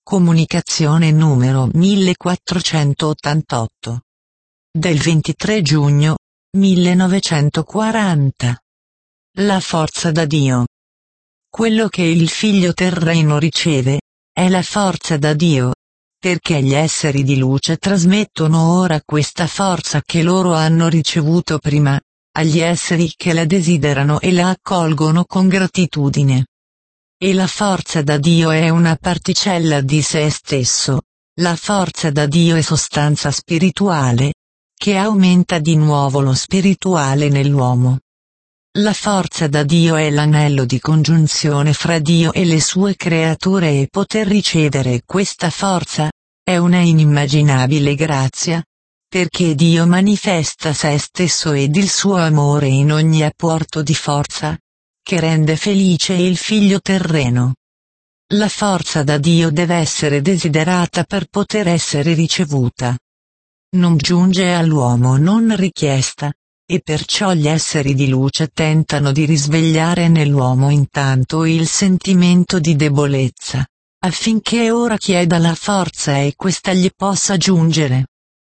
Comunicazione numero 1488. Del 23 giugno 1940. La forza da Dio. Quello che il figlio terreno riceve, è la forza da Dio, perché gli esseri di luce trasmettono ora questa forza che loro hanno ricevuto prima, agli esseri che la desiderano e la accolgono con gratitudine. E la forza da Dio è una particella di se stesso, la forza da Dio è sostanza spirituale, che aumenta di nuovo lo spirituale nell'uomo. La forza da Dio è l'anello di congiunzione fra Dio e le sue creature e poter ricevere questa forza, è una inimmaginabile grazia, perché Dio manifesta se stesso ed il suo amore in ogni apporto di forza, che rende felice il figlio terreno. La forza da Dio deve essere desiderata per poter essere ricevuta. Non giunge all'uomo non richiesta, e perciò gli esseri di luce tentano di risvegliare nell'uomo intanto il sentimento di debolezza, affinché ora chieda la forza e questa gli possa giungere.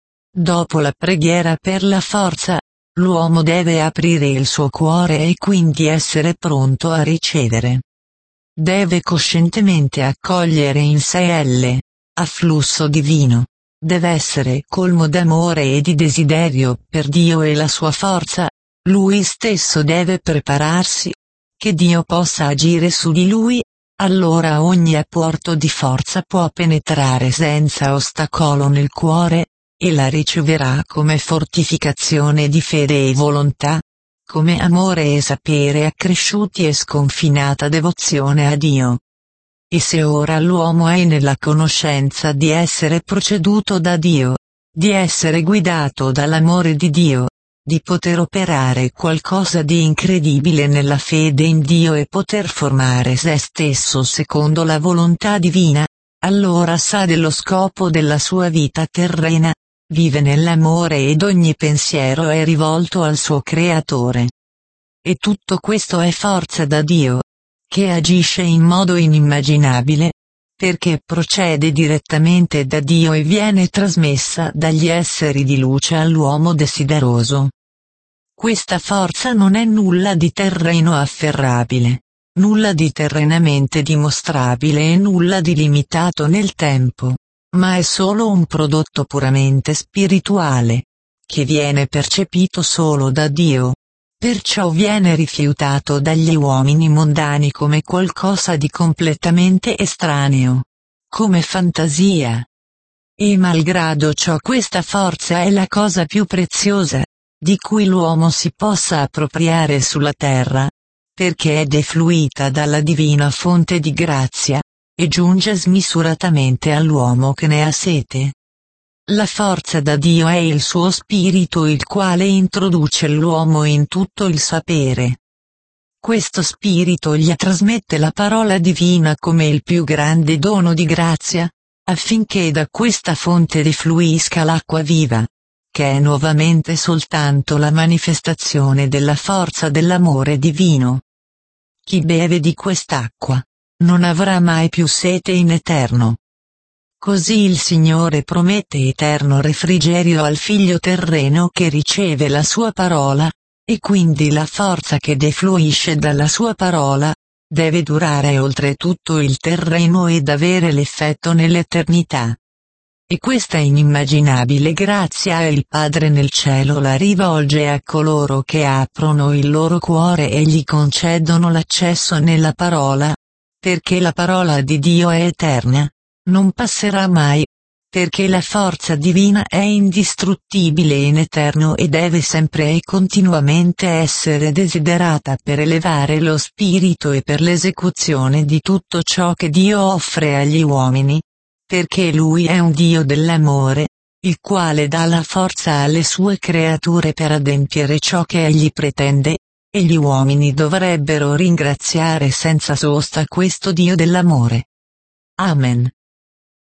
Dopo la preghiera per la forza, l'uomo deve aprire il suo cuore e quindi essere pronto a ricevere. Deve coscientemente accogliere in sé l'afflusso divino. Deve essere colmo d'amore e di desiderio per Dio e la sua forza, lui stesso deve prepararsi, che Dio possa agire su di lui, allora ogni apporto di forza può penetrare senza ostacolo nel cuore, e la riceverà come fortificazione di fede e volontà, come amore e sapere accresciuti e sconfinata devozione a Dio. E se ora l'uomo è nella conoscenza di essere proceduto da Dio, di essere guidato dall'amore di Dio, di poter operare qualcosa di incredibile nella fede in Dio e poter formare se stesso secondo la volontà divina, allora sa dello scopo della sua vita terrena, vive nell'amore ed ogni pensiero è rivolto al suo Creatore. E tutto questo è forza da Dio, che agisce in modo inimmaginabile, perché procede direttamente da Dio e viene trasmessa dagli esseri di luce all'uomo desideroso. Questa forza non è nulla di terreno afferrabile, nulla di terrenamente dimostrabile e nulla di limitato nel tempo, ma è solo un prodotto puramente spirituale, che viene percepito solo da Dio. Perciò viene rifiutato dagli uomini mondani come qualcosa di completamente estraneo, come fantasia. E malgrado ciò questa forza è la cosa più preziosa, di cui l'uomo si possa appropriare sulla terra, perché è defluita dalla divina fonte di grazia, e giunge smisuratamente all'uomo che ne ha sete. La forza da Dio è il suo spirito il quale introduce l'uomo in tutto il sapere. Questo spirito gli trasmette la parola divina come il più grande dono di grazia, affinché da questa fonte defluisca l'acqua viva, che è nuovamente soltanto la manifestazione della forza dell'amore divino. Chi beve di quest'acqua, non avrà mai più sete in eterno. Così il Signore promette eterno refrigerio al figlio terreno che riceve la sua parola, e quindi la forza che defluisce dalla sua parola, deve durare oltre tutto il terreno ed avere l'effetto nell'eternità. E questa inimmaginabile grazia il Padre nel cielo la rivolge a coloro che aprono il loro cuore e gli concedono l'accesso nella parola, perché la parola di Dio è eterna. Non passerà mai, perché la forza divina è indistruttibile in eterno e deve sempre e continuamente essere desiderata per elevare lo spirito e per l'esecuzione di tutto ciò che Dio offre agli uomini, perché Lui è un Dio dell'amore, il quale dà la forza alle sue creature per adempiere ciò che Egli pretende, e gli uomini dovrebbero ringraziare senza sosta questo Dio dell'amore. Amen.